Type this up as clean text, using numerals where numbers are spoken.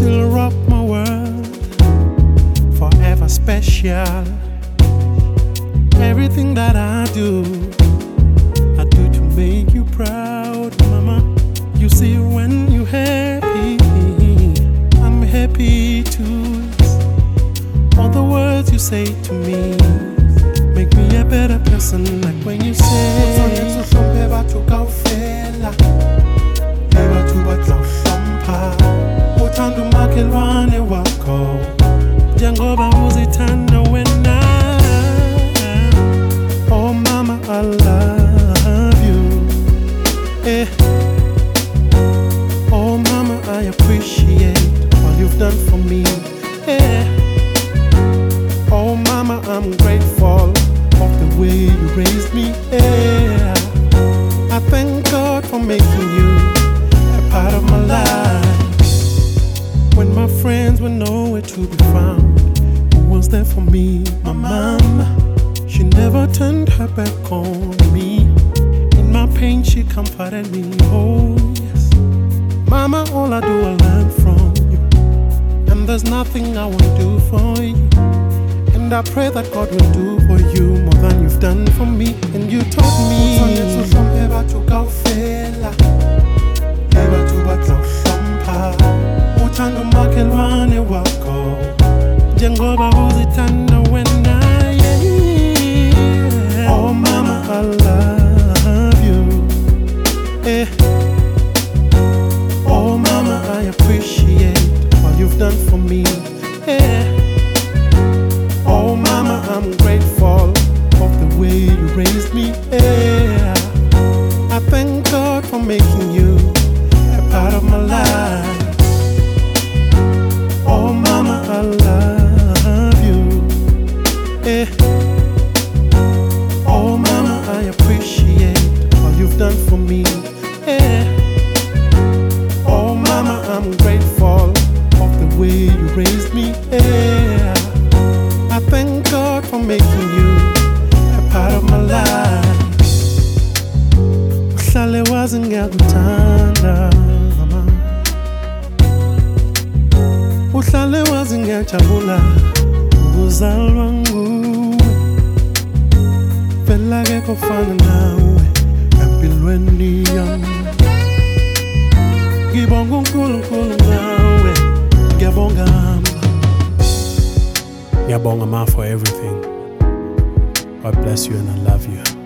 still rock my world, forever special. Everything that I do to make you proud, mama. You see, when you happy, I'm happy too. All the words you say to me make me a better person, like when you say uthanda umakhelwane wakho njengoba uzithanda wena. Oh mama, I love you, eh. Oh mama, I appreciate all you've done for me, eh. Oh mama, I'm grateful of the way you raised me, eh. I thank God for making you a part of my life. When my friends were nowhere to be found, who was there for me? My mama. She never turned her back on me. In my pain she comforted me, oh yes. Mama, all I do I learn from you, and there's nothing I won't do for you. And I pray that God will do for you more than you've done for me. And you taught me uthanda umakhelwane wakho njengoba uzithanda wena, yeah. Oh mama, I love you, eh. Oh mama, I appreciate all you've done for me, eh. Oh mama, I'm grateful of the way you raised me, eh. I thank God for making you a part of my life. Oh mama, I love you, eh. Oh mama, I appreciate all you've done for me, eh. Oh mama, I'm grateful of the way you raised me, eh. I thank God for making you a part of my life. Uhlale wazi ngiyakuthanda mama, uhlale wazi ngiyajabula ukuzalwa nguwe. Vele akekho ofana nawe empilweni yami. Ngibonga uNkulunkulu ngawe, ngiyabonga mama. Ngiyabonga ma for everything. God bless you and I love you.